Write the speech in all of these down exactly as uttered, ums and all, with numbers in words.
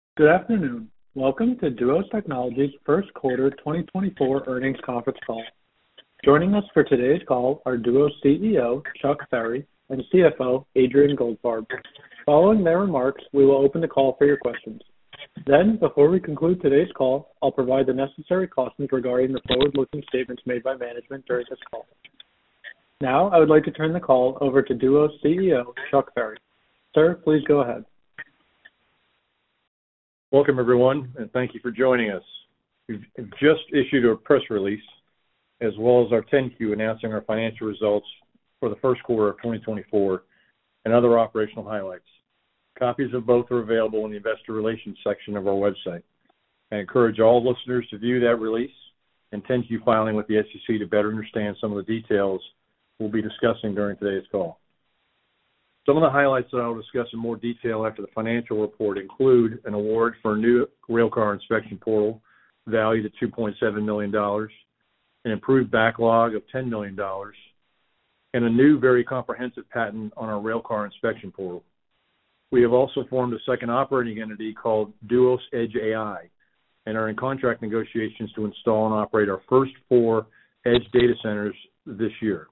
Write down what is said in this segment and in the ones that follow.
Good afternoon. Welcome to Duos Technologies' first quarter twenty twenty-four earnings conference call. Joining us for today's call are Duos C E O, Chuck Ferry, and C F O, Adrian Goldfarb. Following their remarks, we will open the call for your questions. Then, before we conclude today's call, I'll provide the necessary cautions regarding the forward-looking statements made by management during this call. Now, I would like to turn the call over to Duos C E O, Chuck Ferry. Sir, please go ahead. Welcome, everyone, and thank you for joining us. We've just issued a press release as well as our ten Q announcing our financial results for the first quarter of twenty twenty-four and other operational highlights. Copies of both are available in the Investor Relations section of our website. I encourage all listeners to view that release and ten Q filing with the S E C to better understand some of the details we'll be discussing during today's call. Some of the highlights that I will discuss in more detail after the financial report include an award for a new railcar inspection portal valued at two point seven million dollars, an improved backlog of ten million dollars, and a new very comprehensive patent on our railcar inspection portal. We have also formed a second operating entity called Duos Edge A I and are in contract negotiations to install and operate our first four edge data centers this year.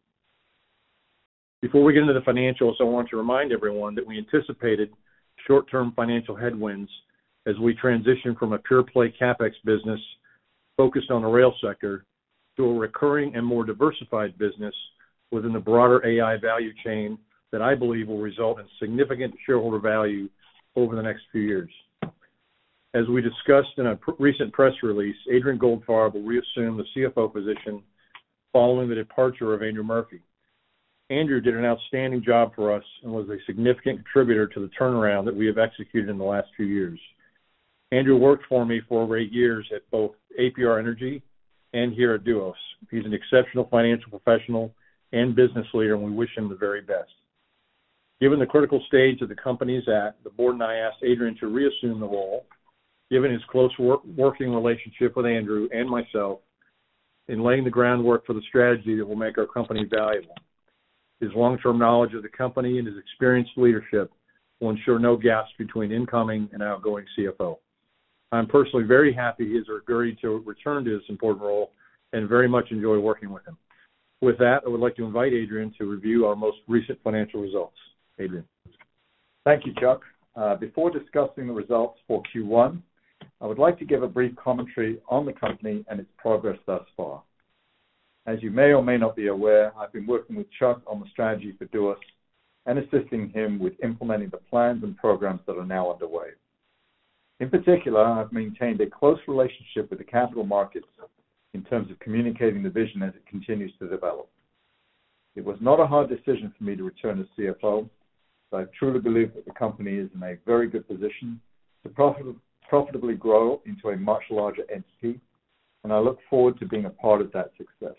Before we get into the financials, I want to remind everyone that we anticipated short-term financial headwinds as we transition from a pure-play CapEx business focused on the rail sector to a recurring and more diversified business within the broader A I value chain that I believe will result in significant shareholder value over the next few years. As we discussed in a pr- recent press release, Adrian Goldfarb will reassume the C F O position following the departure of Andrew Murphy. Andrew did an outstanding job for us and was a significant contributor to the turnaround that we have executed in the last few years. Andrew worked for me for over eight years at both A P R Energy and here at Duos. He's an exceptional financial professional and business leader, and we wish him the very best. Given the critical stage that the company is at, the board and I asked Adrian to reassume the role, given his close work, working relationship with Andrew and myself in laying the groundwork for the strategy that will make our company valuable. His long-term knowledge of the company and his experienced leadership will ensure no gaps between incoming and outgoing C F O. I'm personally very happy he has agreed to return to this important role and very much enjoy working with him. With that, I would like to invite Adrian to review our most recent financial results. Adrian. Thank you, Chuck. Uh, before discussing the results for Q one, I would like to give a brief commentary on the company and its progress thus far. As you may or may not be aware, I've been working with Chuck on the strategy for Duos and assisting him with implementing the plans and programs that are now underway. In particular, I've maintained a close relationship with the capital markets in terms of communicating the vision as it continues to develop. It was not a hard decision for me to return as C F O, but I truly believe that the company is in a very good position to profit, profitably grow into a much larger entity, and I look forward to being a part of that success.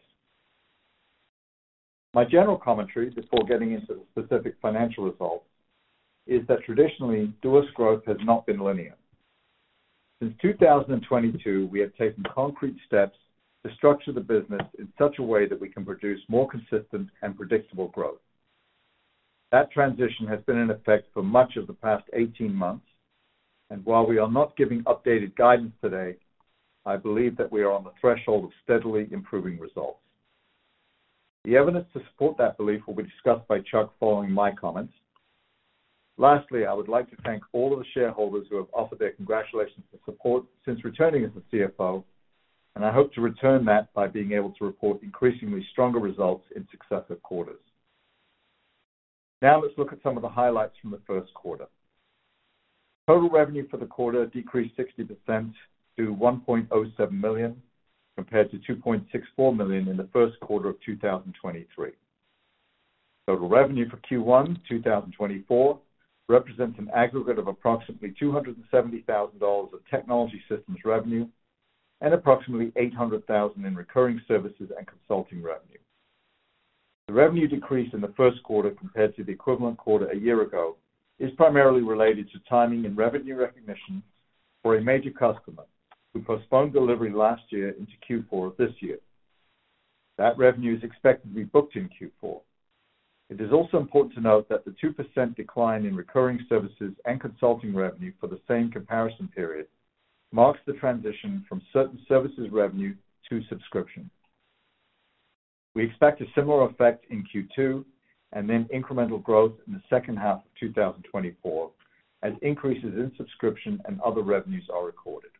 My general commentary, before getting into the specific financial results, is that traditionally, Duos growth has not been linear. Since two thousand twenty-two, we have taken concrete steps to structure the business in such a way that we can produce more consistent and predictable growth. That transition has been in effect for much of the past eighteen months, and while we are not giving updated guidance today, I believe that we are on the threshold of steadily improving results. The evidence to support that belief will be discussed by Chuck following my comments. Lastly, I would like to thank all of the shareholders who have offered their congratulations and support since returning as the C F O, and I hope to return that by being able to report increasingly stronger results in successive quarters. Now let's look at some of the highlights from the first quarter. Total revenue for the quarter decreased sixty percent to one point oh seven million dollars compared to two point six four million dollars in the first quarter of two thousand twenty-three. Total revenue for Q one twenty twenty-four represents an aggregate of approximately two hundred seventy thousand dollars of technology systems revenue and approximately eight hundred thousand dollars in recurring services and consulting revenue. The revenue decrease in the first quarter compared to the equivalent quarter a year ago is primarily related to timing and revenue recognition for a major customer who postponed delivery last year into Q four of this year. That revenue is expected to be booked in Q four. It is also important to note that the two percent decline in recurring services and consulting revenue for the same comparison period marks the transition from certain services revenue to subscription. We expect a similar effect in Q two and then incremental growth in the second half of two thousand twenty-four as increases in subscription and other revenues are recorded.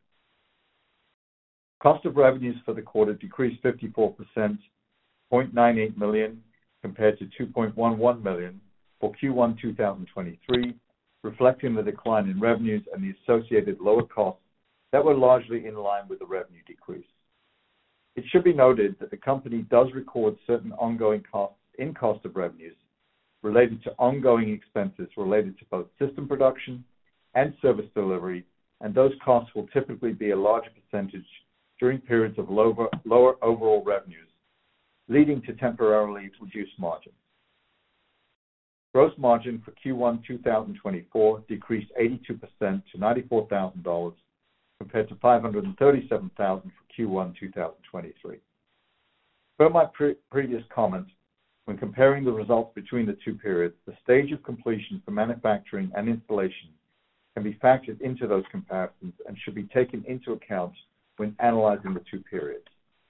Cost of revenues for the quarter decreased fifty-four percent, zero point nine eight million dollars compared to two point one one million dollars for Q one two thousand twenty-three, reflecting the decline in revenues and the associated lower costs that were largely in line with the revenue decrease. It should be noted that the company does record certain ongoing costs in cost of revenues related to ongoing expenses related to both system production and service delivery, and those costs will typically be a larger percentage during periods of lower, lower overall revenues, leading to temporarily reduced margins. Gross margin for Q one two thousand twenty-four decreased eighty-two percent to ninety-four thousand dollars compared to five hundred thirty-seven thousand dollars for Q one two thousand twenty-three. Per my pre- previous comments, when comparing the results between the two periods, the stage of completion for manufacturing and installation can be factored into those comparisons and should be taken into account when analyzing the two periods.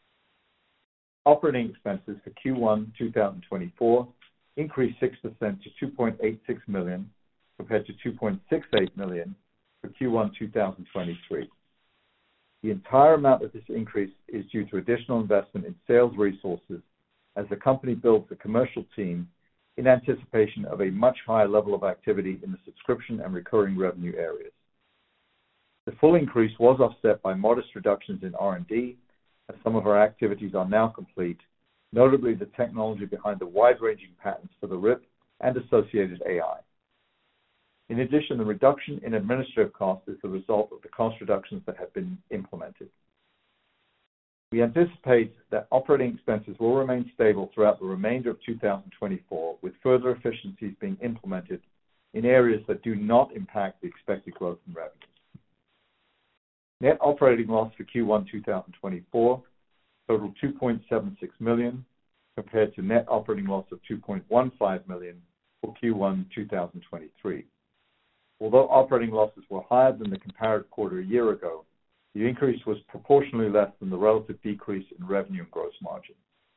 Operating expenses for Q one two thousand twenty-four increased six percent to two point eight six million dollars compared to two point six eight million dollars for Q one two thousand twenty-three. The entire amount of this increase is due to additional investment in sales resources as the company builds a commercial team in anticipation of a much higher level of activity in the subscription and recurring revenue areas. The full increase was offset by modest reductions in R and D, as some of our activities are now complete, notably the technology behind the wide-ranging patents for the R I P and associated A I. In addition, the reduction in administrative costs is the result of the cost reductions that have been implemented. We anticipate that operating expenses will remain stable throughout the remainder of two thousand twenty-four, with further efficiencies being implemented in areas that do not impact the expected growth in revenues. Net operating loss for Q one two thousand twenty-four totaled two point seven six million dollars compared to net operating loss of two point one five million dollars for Q one two thousand twenty-three. Although operating losses were higher than the comparative quarter a year ago, the increase was proportionally less than the relative decrease in revenue and gross margin.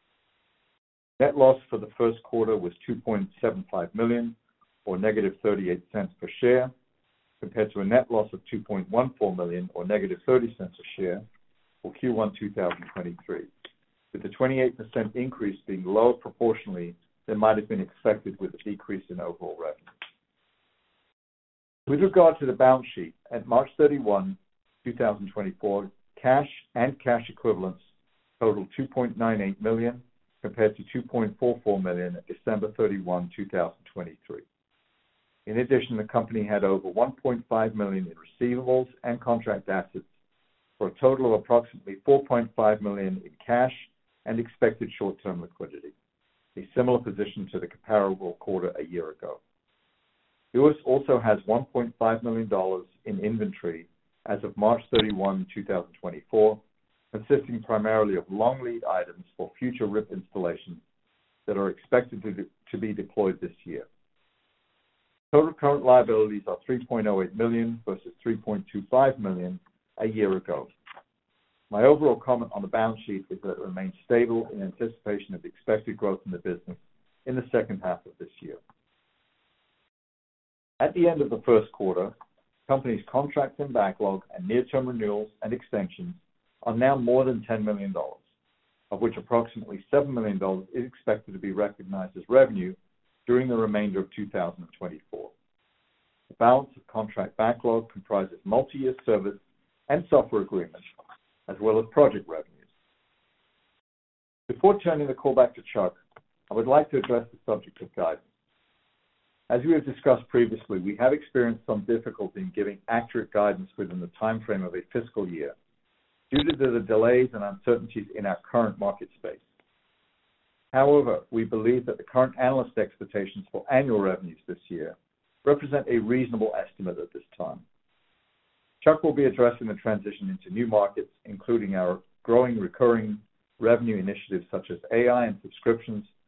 Net loss for the first quarter was two point seven five million dollars or negative thirty-eight cents per share, compared to a net loss of two point one four million dollars or negative thirty cents a share for Q one two thousand twenty-three, with the twenty-eight percent increase being lower proportionally than might have been expected with a decrease in overall revenue. With regard to the balance sheet, at March thirty-first, two thousand twenty-four, cash and cash equivalents totaled two point nine eight million dollars compared to two point four four million dollars at December thirty-first, two thousand twenty-three. In addition, the company had over one point five million dollars in receivables and contract assets for a total of approximately four point five million dollars in cash and expected short-term liquidity, a similar position to the comparable quarter a year ago. Duos also has one point five million dollars in inventory as of March thirty-first, two thousand twenty-four, consisting primarily of long lead items for future R I P installations that are expected to, to be deployed this year. Total current liabilities are three point oh eight million dollars versus three point two five million dollars a year ago. My overall comment on the balance sheet is that it remains stable in anticipation of expected growth in the business in the second half of this year. At the end of the first quarter, the company's contracts and backlog and near-term renewals and extensions are now more than ten million dollars, of which approximately seven million dollars is expected to be recognized as revenue during the remainder of two thousand twenty-four. The balance of contract backlog comprises multi-year service and software agreements, as well as project revenues. Before turning the call back to Chuck, I would like to address the subject of guidance. As we have discussed previously, we have experienced some difficulty in giving accurate guidance within the time frame of a fiscal year due to the delays and uncertainties in our current market space. However, we believe that the current analyst expectations for annual revenues this year represent a reasonable estimate at this time. Chuck will be addressing the transition into new markets, including our growing recurring revenue initiatives such as A I and subscriptions,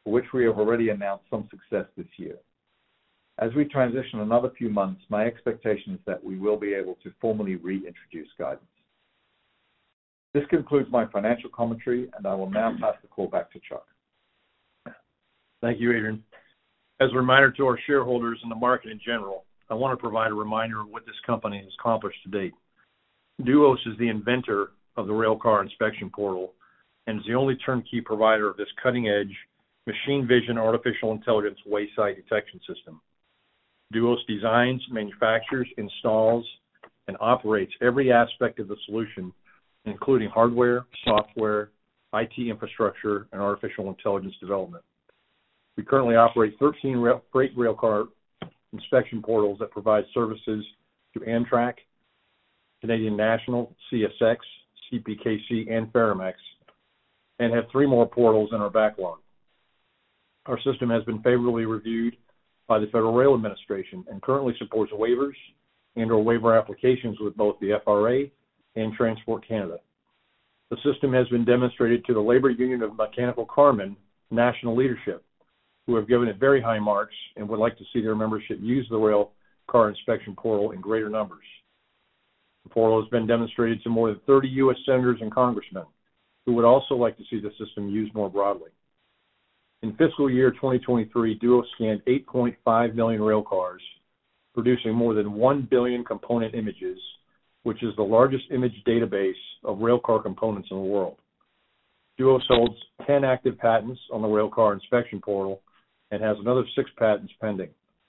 for which we have already announced some success this year. As we transition another few months, my expectation is that we will be able to formally reintroduce guidance. This concludes my financial commentary, and I will now pass the call back to Chuck. Thank you, Adrian. As a reminder to our shareholders and the market in general, I want to provide a reminder of what this company has accomplished to date. Duos is the inventor of the Railcar Inspection Portal and is the only turnkey provider of this cutting-edge machine vision artificial intelligence wayside detection system. Duos designs, manufactures, installs, and operates every aspect of the solution, including hardware, software, I T infrastructure, and artificial intelligence development. We currently operate thirteen rail, freight railcar inspection portals that provide services to Amtrak, Canadian National, C S X, C P K C, and Ferromex, and have three more portals in our backlog. Our system has been favorably reviewed by the Federal Rail Administration and currently supports waivers and or waiver applications with both the F R A and Transport Canada. The system has been demonstrated to the Labor Union of Mechanical Carmen national leadership, who have given it very high marks and would like to see their membership use the Rail Car Inspection Portal in greater numbers. The portal has been demonstrated to more than thirty U S senators and congressmen, who would also like to see the system used more broadly. In fiscal year twenty twenty-three, Duos scanned eight point five million rail cars, producing more than one billion component images, which is the largest image database of railcar components in the world. Duos holds ten active patents on the Railcar Inspection Portal and has another six patents pending.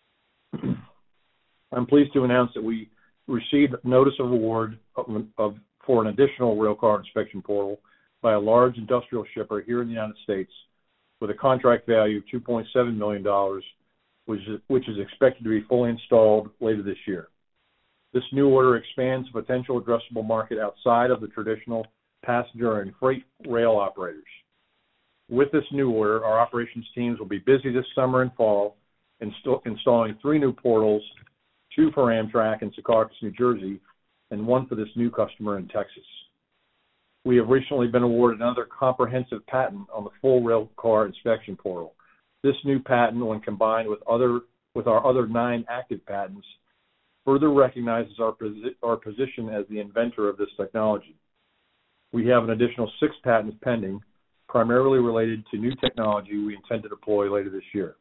I'm pleased to announce that we received notice of award of, of, for an additional Railcar Inspection Portal by a large industrial shipper here in the United States with a contract value of two point seven million dollars, which is, which is expected to be fully installed later this year. This new order expands the potential addressable market outside of the traditional passenger and freight rail operators. With this new order, our operations teams will be busy this summer and fall inst- installing three new portals, two for Amtrak in Secaucus, New Jersey, and one for this new customer in Texas. We have recently been awarded another comprehensive patent on the full Railcar Inspection Portal. This new patent, when combined with other with our other nine active patents, further recognizes our, posi- our position as the inventor of this technology. We have an additional six patents pending, primarily related to new technology we intend to deploy later this year.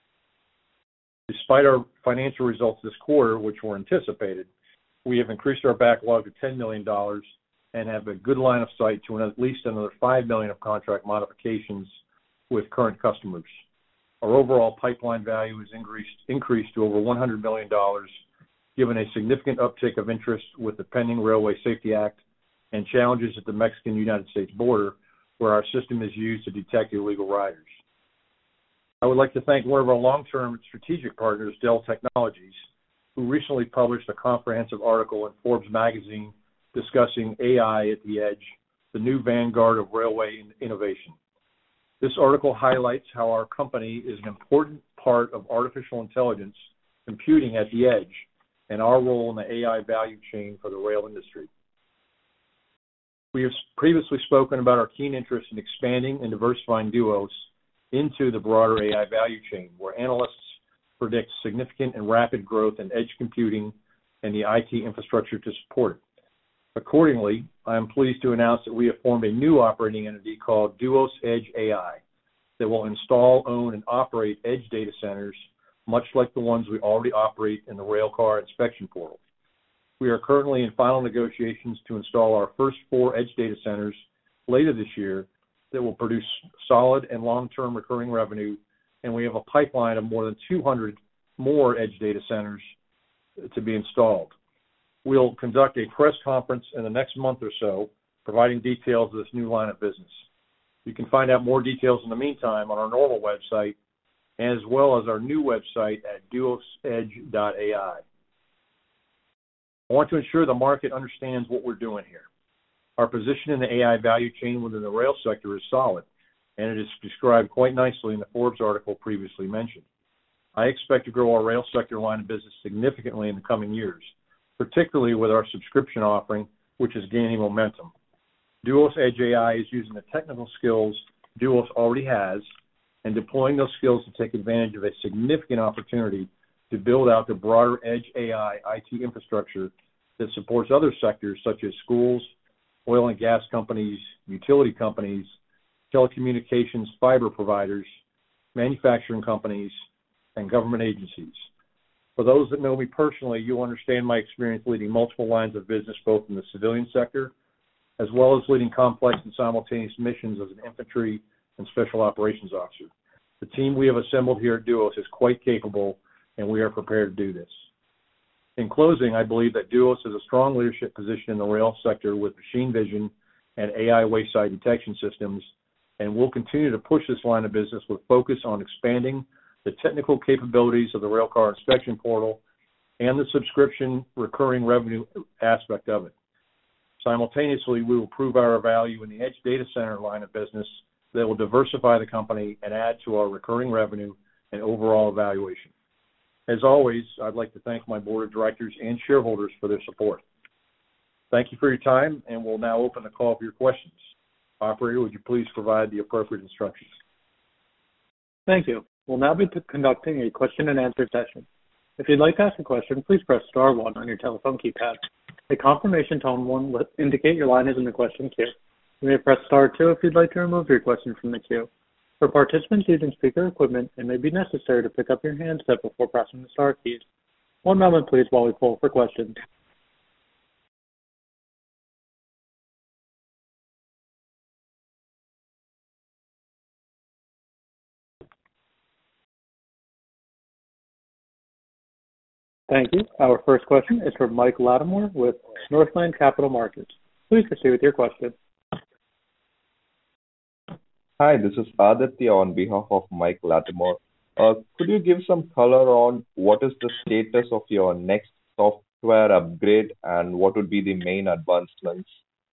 Despite our financial results this quarter, which were anticipated, we have increased our backlog to ten million dollars and have a good line of sight to an, at least another five million dollars of contract modifications with current customers. Our overall pipeline value has increased, increased to over one hundred million dollars, given a significant uptick of interest with the pending Railway Safety Act and challenges at the Mexican-United States border, where our system is used to detect illegal riders. I would like to thank one of our long-term strategic partners, Dell Technologies, who recently published a comprehensive article in Forbes magazine discussing A I at the edge, the new vanguard of railway innovation. This article highlights how our company is an important part of artificial intelligence computing at the edge and our role in the A I value chain for the rail industry. We have previously spoken about our keen interest in expanding and diversifying Duos into the broader A I value chain, where analysts predict significant and rapid growth in edge computing and the I T infrastructure to support it. Accordingly, I am pleased to announce that we have formed a new operating entity called Duos Edge A I that will install, own, and operate edge data centers, much like the ones we already operate in the Railcar Inspection Portal. We are currently in final negotiations to install our first four edge data centers later this year that will produce solid and long-term recurring revenue, and we have a pipeline of more than two hundred more edge data centers to be installed. We'll conduct a press conference in the next month or so, providing details of this new line of business. You can find out more details in the meantime on our normal website, as well as our new website at duos edge dot A I. I want to ensure the market understands what we're doing here. Our position in the A I value chain within the rail sector is solid, and it is described quite nicely in the Forbes article previously mentioned. I expect to grow our rail sector line of business significantly in the coming years, particularly with our subscription offering, which is gaining momentum. Duos Edge A I is using the technical skills Duos already has and deploying those skills to take advantage of a significant opportunity to build out the broader edge A I I T infrastructure that supports other sectors such as schools, oil and gas companies, utility companies, telecommunications fiber providers, manufacturing companies, and government agencies. For those that know me personally, you'll understand my experience leading multiple lines of business both in the civilian sector as well as leading complex and simultaneous missions as an infantry and special operations officer. The team we have assembled here at Duos is quite capable, and we are prepared to do this. In closing, I believe that Duos has a strong leadership position in the rail sector with machine vision and A I wayside detection systems, and we'll continue to push this line of business with focus on expanding the technical capabilities of the Railcar Inspection Portal and the subscription recurring revenue aspect of it. Simultaneously, we will prove our value in the edge data center line of business that will diversify the company and add to our recurring revenue and overall evaluation. As always, I'd like to thank my board of directors and shareholders for their support. Thank you for your time, and we'll now open the call for your questions. Operator, would you please provide the appropriate instructions? Thank you. We'll now be conducting a question and answer session. If you'd like to ask a question, please press star one on your telephone keypad. A confirmation tone will indicate your line is in the question queue. You may press star two if you'd like to remove your question from the queue. For participants using speaker equipment, it may be necessary to pick up your handset before pressing the star keys. One moment, please, while we poll for questions. Thank you. Our first question is from Mike Lattimore with Northland Capital Markets. Please proceed with your question. Hi, this is Aditya on behalf of Mike Lattimore. Uh, could you give some color on what is the status of your next software upgrade and what would be the main advancements?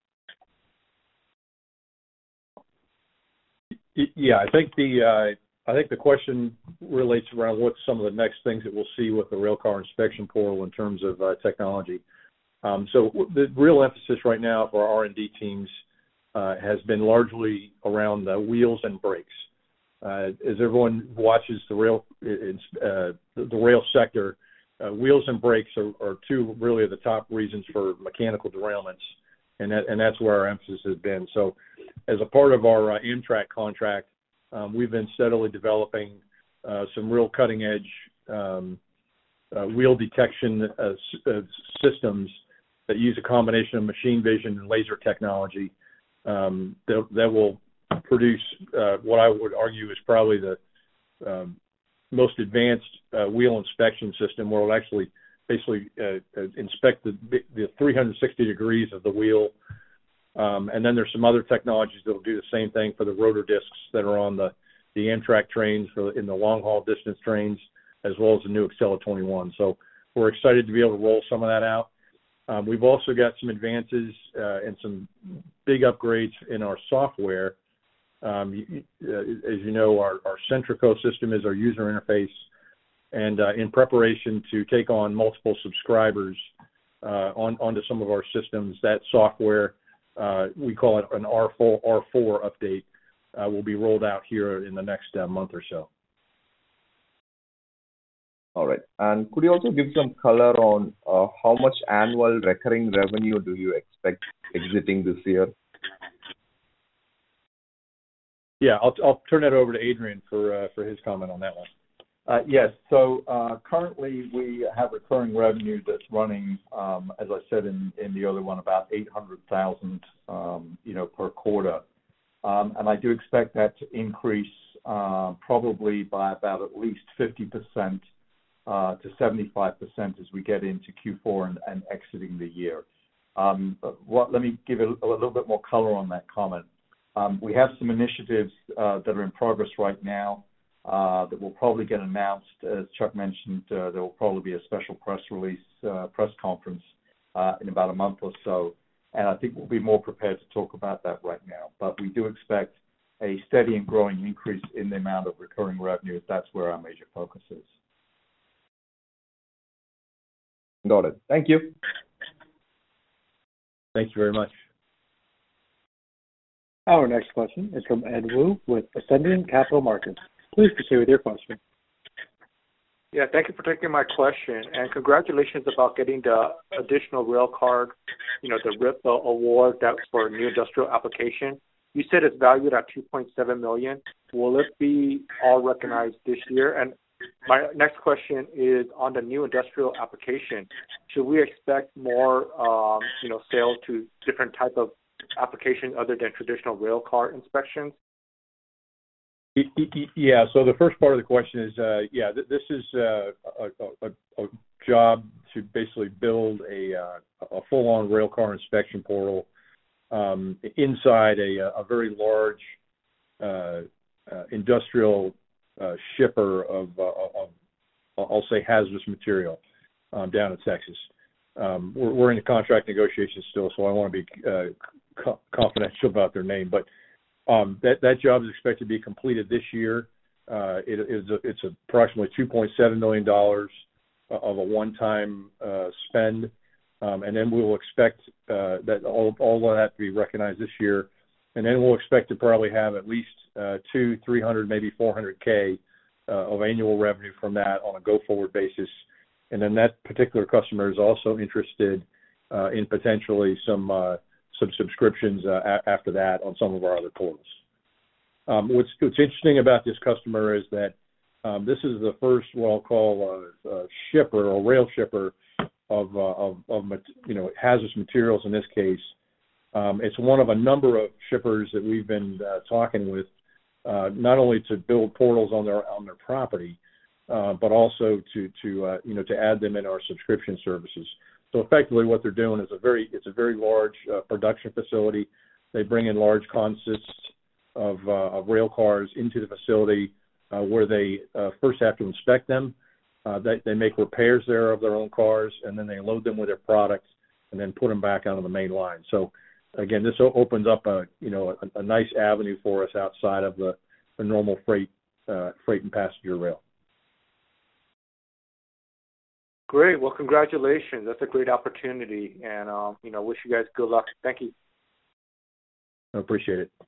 Yeah, I think the uh, I think the question relates around what's some of the next things that we'll see with the Railcar Inspection Portal in terms of uh, technology. Um, so the real emphasis right now for our R and D teams uh, has been largely around the wheels and brakes. Uh, as everyone watches the rail uh, the rail sector, uh, wheels and brakes are, are two really of the top reasons for mechanical derailments, and that, and that's where our emphasis has been. So, as a part of our uh, Amtrak contract, um, we've been steadily developing uh, some real cutting-edge um, uh, wheel detection uh, s- uh, systems that use a combination of machine vision and laser technology um, that, that will produce uh, what I would argue is probably the um, most advanced uh, wheel inspection system, where it'll actually basically uh, uh, inspect the, the three hundred sixty degrees of the wheel. Um, and then there's some other technologies that will do the same thing for the rotor discs that are on the, the Amtrak trains for in the long haul distance trains, as well as the new Acela twenty-one. So we're excited to be able to roll some of that out. Um, we've also got some advances uh, and some big upgrades in our software. Um, you, uh, as you know, our, our Centrico system is our user interface, and uh, in preparation to take on multiple subscribers uh, on onto some of our systems, that software, uh, we call it an R four R four update, uh, will be rolled out here in the next uh, month or so. All right. And could you also give some color on uh, how much annual recurring revenue do you expect exiting this year? Yeah, I'll, I'll turn that over to Adrian for uh, for his comment on that one. Uh, yes. So uh, currently we have recurring revenue that's running, um, as I said in, in the other one, about eight hundred thousand, um, you know, per quarter, um, and I do expect that to increase uh, probably by about at least fifty percent uh, to seventy-five percent as we get into Q four and, and exiting the year. Um, what, let me give a, a little bit more color on that comment. Um, we have some initiatives uh, that are in progress right now uh, that will probably get announced. As Chuck mentioned, uh, there will probably be a special press release, uh, press conference uh, in about a month or so, and I think we'll be more prepared to talk about that right now. But we do expect a steady and growing increase in the amount of recurring revenue. That's where our major focus is. Got it. Thank you. Thank you very much. Our next question is from Ed Wu with Ascendiant Capital Markets. Please proceed with your question. Yeah, thank you for taking my question, and congratulations about getting the additional rail card, you know, the R I P award that's for new industrial application. You said it's valued at two point seven million dollars. Will it be all recognized this year? And my next question is on the new industrial application. Should we expect more, um, you know, sales to different type of applications other than traditional rail car inspections? Yeah. So the first part of the question is, uh, yeah, th- this is uh, a, a, a job to basically build a, uh, a full-on railcar inspection portal um, inside a, a very large uh, uh, industrial uh, shipper of, uh, of, I'll say, hazardous material um, down in Texas. Um, we're, we're in the contract negotiations still, so I want to be uh, co- confidential about their name, but Um, that, that job is expected to be completed this year. Uh, it is a, it's approximately two point seven million dollars of a one-time uh, spend, um, and then we will expect uh, that all, all of that to be recognized this year, and then we'll expect to probably have at least uh, two, three hundred, maybe four hundred K uh, of annual revenue from that on a go-forward basis, and then that particular customer is also interested uh, in potentially some uh, some subscriptions uh, a- after that on some of our other portals. Um, what's, what's interesting about this customer is that um, this is the first what I'll call a, a shipper or rail shipper of, uh, of, of you know, hazardous materials in this case. Um, it's one of a number of shippers that we've been uh, talking with, uh, not only to build portals on their on their property, uh, but also to to uh, you know to add them in our subscription services. So effectively, what they're doing is a very it's a very large uh, production facility. They bring in large consists of, uh, of rail cars into the facility uh, where they uh, first have to inspect them. Uh, they, they make repairs there of their own cars, and then they load them with their products and then put them back onto the main line. So again, this opens up a you know a, a nice avenue for us outside of the, the normal freight uh, freight and passenger rail. Great. Well, congratulations. That's a great opportunity, and um, you know, wish you guys good luck. Thank you. I appreciate it.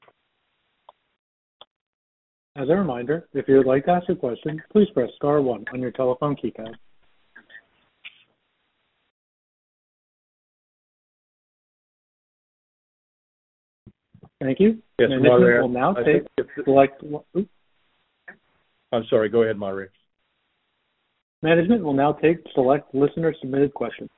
As a reminder, if you would like to ask a question, please press star one on your telephone keypad. Thank you. Yes, Management moderator, will now I take think if- select. Oops. I'm sorry. Go ahead, moderator. Management will now take select listener submitted questions.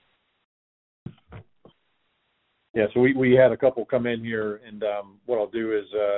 Yeah, so we, we had a couple come in here, and um, what I'll do is uh,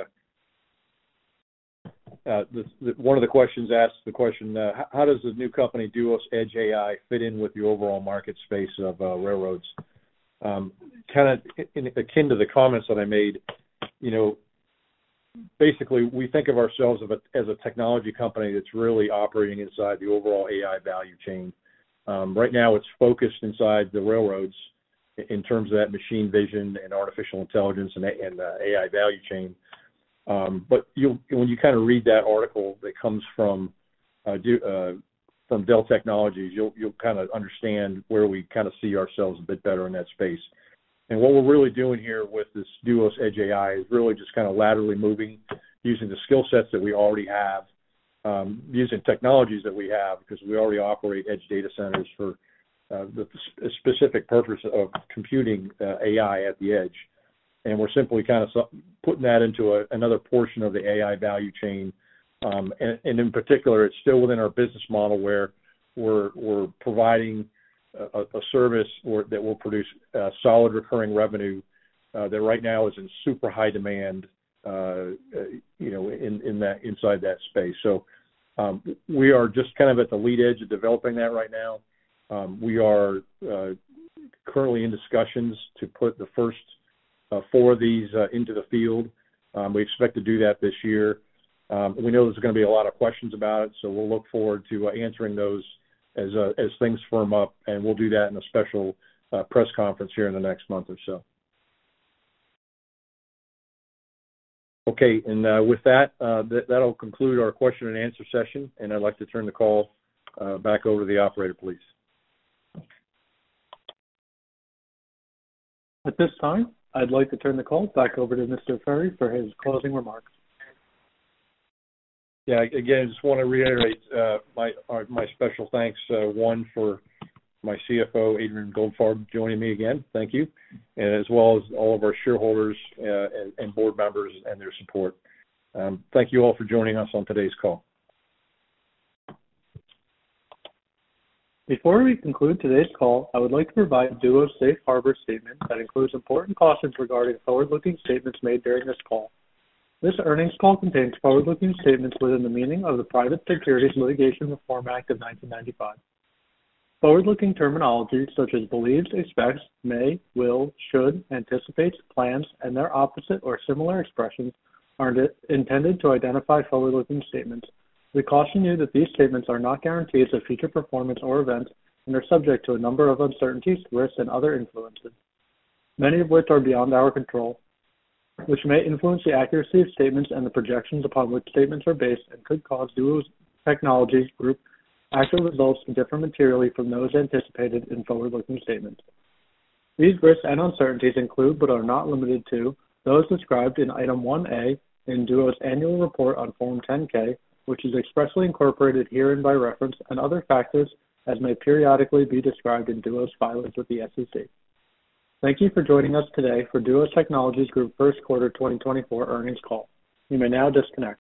uh, the, the, one of the questions asks the question, uh, how, how does the new company Duos Edge A I fit in with the overall market space of uh, railroads? Um, kind of in, akin to the comments that I made, you know, basically, we think of ourselves as a, as a technology company that's really operating inside the overall A I value chain. Um, right now, it's focused inside the railroads in terms of that machine vision and artificial intelligence and, and uh, A I value chain. Um, but you, when you kind of read that article that comes from uh, do, uh, from Dell Technologies, you'll you'll kind of understand where we kind of see ourselves a bit better in that space. And what we're really doing here with this Duos Edge A I is really just kind of laterally moving, using the skill sets that we already have, um, using technologies that we have, because we already operate edge data centers for uh, the specific purpose of computing uh, A I at the edge. And we're simply kind of putting that into a, another portion of the A I value chain. Um, and, and in particular, it's still within our business model where we're, we're providing A, a service or, that will produce uh, solid recurring revenue uh, that right now is in super high demand, uh, you know, in, in that inside that space. So um, we are just kind of at the lead edge of developing that right now. Um, we are uh, currently in discussions to put the first uh, four of these uh, into the field. Um, we expect to do that this year. Um, we know there's going to be a lot of questions about it, so we'll look forward to uh, answering those as uh, as things firm up, and we'll do that in a special uh, press conference here in the next month or so. Okay, and uh, with that, uh, th- that'll conclude our question and answer session, and I'd like to turn the call uh, back over to the operator, please. At this time, I'd like to turn the call back over to Mister Ferry for his closing remarks. Yeah, again, just want to reiterate uh, my our, my special thanks, uh, one, for my C F O, Adrian Goldfarb, joining me again. Thank you. And as well as all of our shareholders uh, and, and board members and their support. Um, thank you all for joining us on today's call. Before we conclude today's call, I would like to provide Duo's safe harbor statement that includes important cautions regarding forward-looking statements made during this call. This earnings call contains forward-looking statements within the meaning of the Private Securities Litigation Reform Act of nineteen ninety-five. Forward-looking terminology such as believes, expects, may, will, should, anticipates, plans, and their opposite or similar expressions are intended to identify forward-looking statements. We caution you that these statements are not guarantees of future performance or events and are subject to a number of uncertainties, risks, and other influences, many of which are beyond our control, which may influence the accuracy of statements and the projections upon which statements are based and could cause Duo Technologies Group actual results to differ materially from those anticipated in forward-looking statements. These risks and uncertainties include, but are not limited to, those described in Item one A in Duo's annual report on Form ten K, which is expressly incorporated herein by reference, and other factors as may periodically be described in Duo's filings with the S E C. Thank you for joining us today for Duo Technologies Group First Quarter twenty twenty-four Earnings Call. You may now disconnect.